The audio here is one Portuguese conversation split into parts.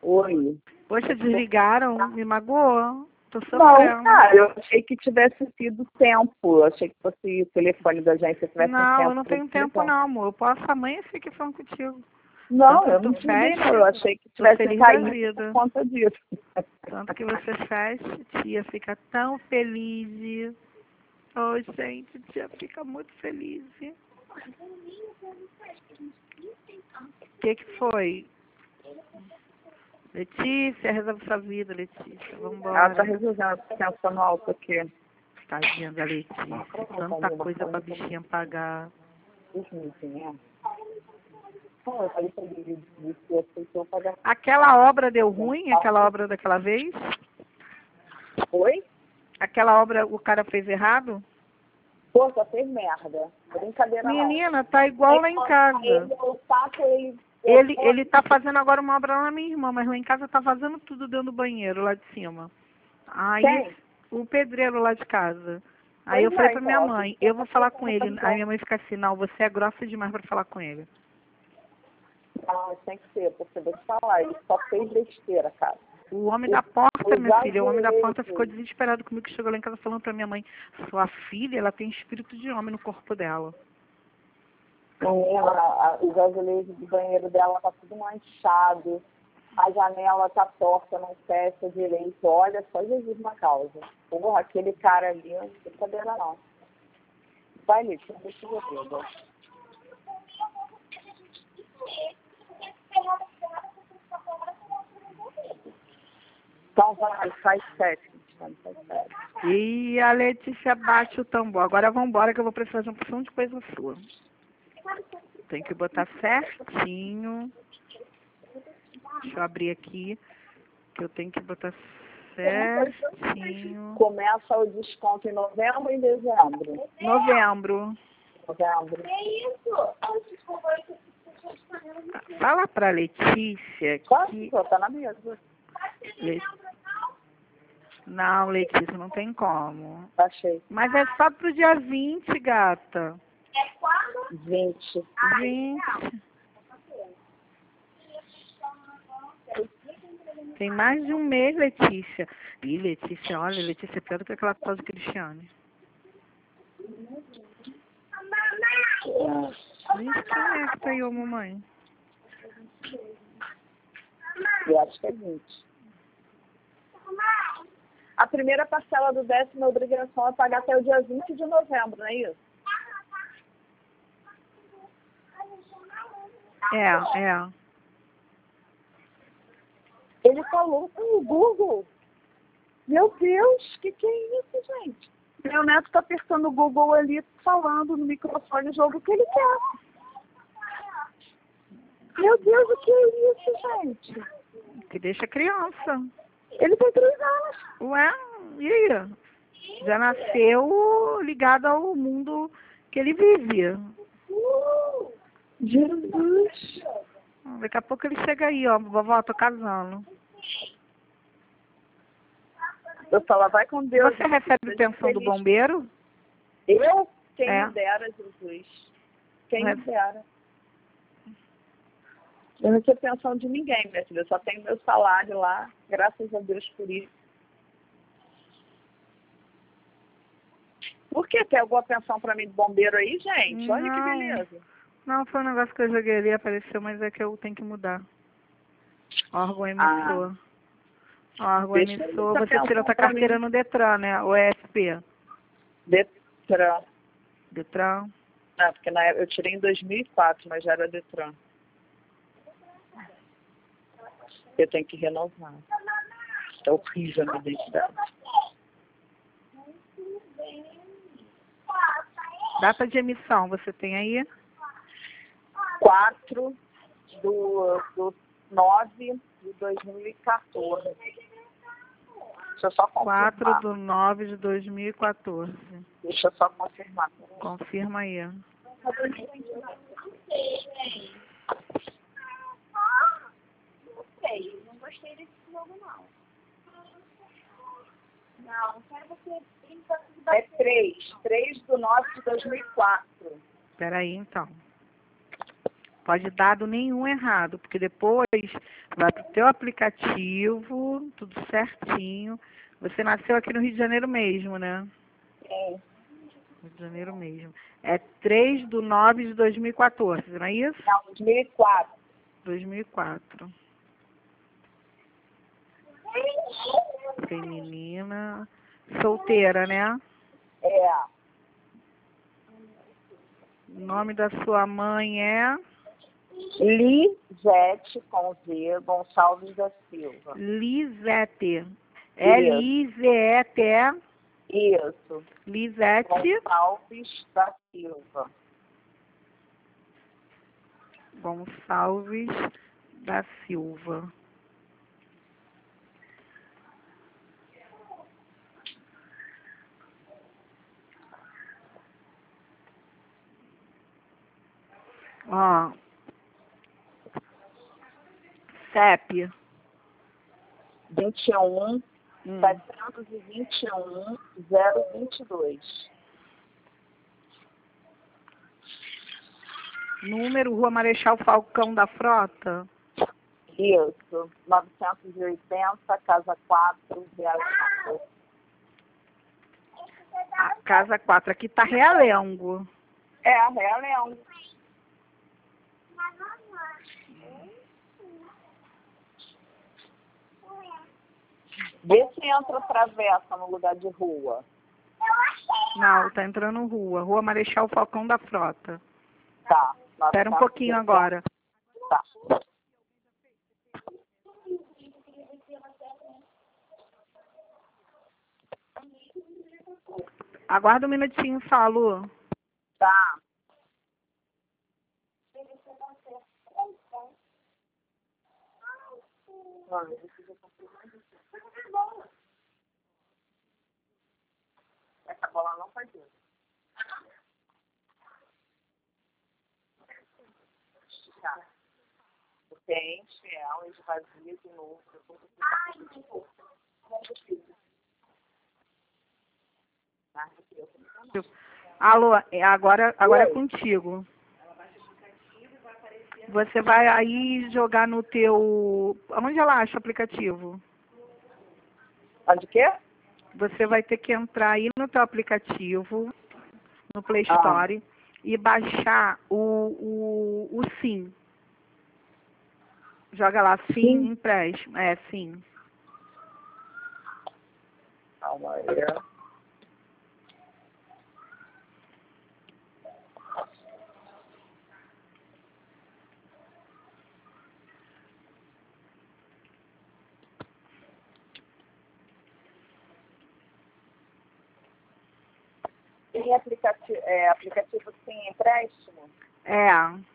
Oi. Poxa, desligaram, me magoou. Tô Não, sofrendo. cara, eu achei que tivesse sido tempo. Eu achei que fosse o telefone da agência tivesse Não, tempo. eu não pra tenho tempo desligar. não, amor. Eu posso amanhã ficar falando contigo. Não, Tanto eu que não tu desliguei, fecha, não. Eu achei que tô tivesse feliz da caído vida. por conta disso. Tanto que você fecha, tia fica tão feliz. Oh, gente, tia fica muito feliz. O que foi? Letícia, resolve sua vida, Letícia. Ela Vambora. tá resolvendo, pensando alto aqui. Tadinha da Letícia. Tanta coisa pra bichinha pagar. Pô, eu falei pra ele que aceitou pagar. Aquela obra deu ruim? Aquela obra daquela vez? Oi? Aquela obra o cara fez errado? Pô, só fez merda. Brincadeira não. Menina, tá igual lá em casa. Eu faço ele... Ele tá fazendo agora uma obra lá na minha irmã, mas lá em casa tá vazando tudo dentro do banheiro, lá de cima. Aí Quem? o pedreiro lá de casa. Aí eu Pois falei é, pra minha então, mãe, eu vou falar com ele. Aí minha mãe fica assim, não, você é grossa demais pra falar com ele. Não, tem que ser, porque eu vou te falar, ele só fez besteira, cara. O homem da porta, minha filha, o homem da porta azulejo. ficou desesperado comigo, que chegou lá em casa falando pra minha mãe, sua filha, ela tem espírito de homem no corpo dela. Os azulejos do banheiro dela tá tudo manchado, a janela tá torta, não fecha direito. Olha, só Jesus na causa. Porra, aquele cara ali, não tem brincadeira não. Vai, Lídia, deixa eu ver. Então vai, faz 7. Faz 7. E a Letícia bate o tambor. Agora vamos embora que eu vou precisar de uma porção de coisa sua. Tem que botar certinho. Deixa eu abrir aqui. Que eu tenho que botar certinho. Começa o desconto em novembro e em dezembro. Novembro. Novembro. Fala pra Letícia Claro, que... tá na mesa. Não, Letícia, não tem como. Achei. Mas é só pro dia 20, gata. 20. 20. Tem mais de um mês, Letícia. Ih, Letícia, olha, Letícia é pior do que aquela tal de Cristiane. Gente, quem é que tá aí, ô mamãe? Eu acho que é 20. A primeira parcela do 10º é obrigação é pagar até o dia 20 de novembro, não é isso? É. Ele falou com o Google. Meu Deus, que é isso, gente? Meu neto tá apertando o Google ali, falando no microfone o jogo que ele quer. Meu Deus, o que é isso, gente? Que deixa a criança. Ele tem 3 anos. Ué, e aí? Já nasceu ligado ao mundo que ele vive. Jesus. Daqui a pouco ele chega aí, ó. Vovó, tô casando. Eu falo, vai com Deus. Você recebe pensão do bombeiro? Eu? Quem É. me dera, Jesus. Quem Não me dera. Eu não recebo pensão de ninguém, minha filha. Eu só tenho meu salário lá. Graças a Deus por isso. Por que tem alguma pensão pra mim de bombeiro aí, gente? Olha que beleza. Não, foi um negócio que eu joguei ali, apareceu, mas é que eu tenho que mudar. Órgão emissor. Órgão Deixa emissor, essa você tira pensão tua pra carteira mim. no Detran, né? O ESP. Detran. Detran. Não, porque na época eu tirei em 2004, mas já era Detran. Eu tenho que renovar. É horrível a minha identidade. Data de emissão, você tem aí? 4 do 9 de 2014. Deixa eu só confirmar. 4/9/2014. Deixa eu só confirmar. Confirma aí. Não sei, não gostei desse jogo, não. Não, quero você... É 3 do 9 de 2004. Peraí, então. pode dado nenhum errado, porque depois vai pro teu aplicativo, tudo certinho. Você nasceu aqui no Rio de Janeiro mesmo, né? Sim. Rio de Janeiro mesmo. É 3/9/2014, não é isso? Não, 2004. 2004. Feminina. Solteira, né? É. O nome da sua mãe é Lisete, com Z, Gonçalves da Silva. Lisete. Isso. Lisete. Isso. Lisete Gonçalves da Silva. Gonçalves da Silva. Ó. CEP. 21 721 022. Número Rua Marechal Falcão da Frota. Isso. 980, casa 4, Realengo. A casa 4. Aqui tá Realengo. É, a Realengo. Vê se entra travessa no lugar de rua. Não, tá entrando rua. Rua Marechal Falcão da Frota. Tá. Espera um pouquinho agora. Tá. Aguarda um minutinho só, Lu. Tá. Mano, essa bola não faz isso. Tá. Você enche ela, esvazia de novo. Alô, agora é contigo. Você vai aí jogar no teu... Onde ela acha o aplicativo? Onde quê? Você vai ter que entrar aí no teu aplicativo, no Play Store, e baixar o Sim. Joga lá, Sim empréstimo. É, Sim. Calma aí. Tem aplicativo Sim empréstimo? É.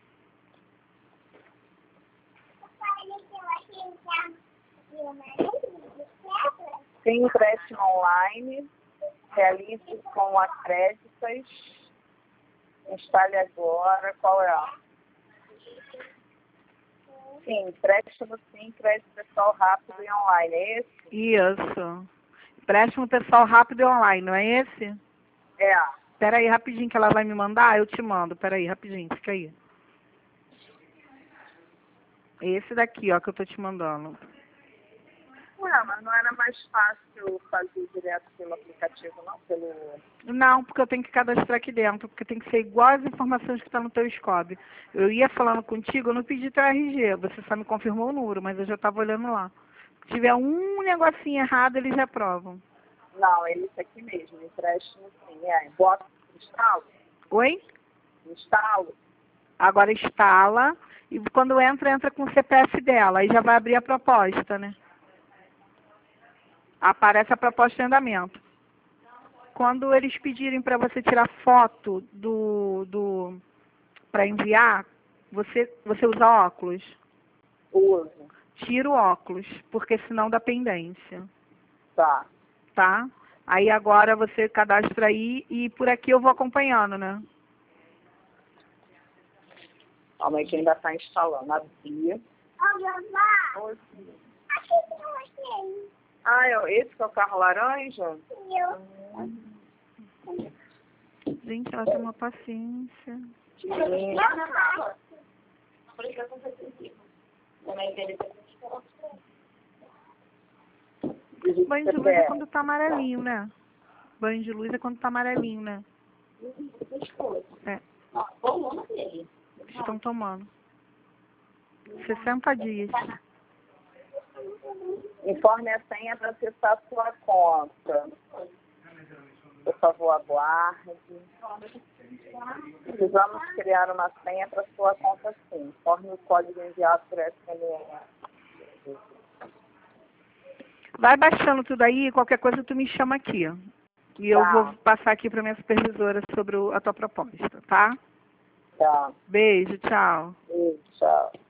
Sim empréstimo online. Realize com acréditos. Instale agora. Qual é? Sim, empréstimo sim, crédito pessoal rápido e online. É esse? Isso. Empréstimo pessoal rápido e online, não é esse? É. Espera aí rapidinho que ela vai me mandar, eu te mando. Espera aí rapidinho, fica aí. Esse daqui, ó, que eu tô te mandando. Ué, mas não era mais fácil fazer direto pelo aplicativo, não? Não, porque eu tenho que cadastrar aqui dentro, porque tem que ser igual as informações que estão no teu SCOB. Eu ia falando contigo, eu não pedi teu RG, você só me confirmou o número, mas eu já estava olhando lá. Se tiver um negocinho errado, eles já aprovam. Não, é isso aqui mesmo, empréstimo sim. Bota, instalo. Oi? Instalo. Agora instala, e quando entra com o CPF dela, aí já vai abrir a proposta, né? Aparece a proposta de andamento. Quando eles pedirem para você tirar foto para enviar, você usa óculos? Uso. Tira o óculos, porque senão dá pendência. Tá. Tá? Aí agora você cadastra aí e por aqui eu vou acompanhando, né? Calma aí que ainda está instalando. A Bia. Esse que é o carro laranja? Gente, ela tem uma paciência. Banho de luz é quando tá amarelinho, né? Banho de luz é quando tá amarelinho, né? É. Estão tomando. 60 dias. Informe a senha para acessar a sua conta. Por favor, aguarde. Precisamos criar uma senha para sua conta sim. Informe o código enviado por SMS. Vai baixando tudo aí, qualquer coisa tu me chama aqui. E eu vou passar aqui para minha supervisora sobre a tua proposta, tá? Tá. Beijo, tchau. Beijo, tchau.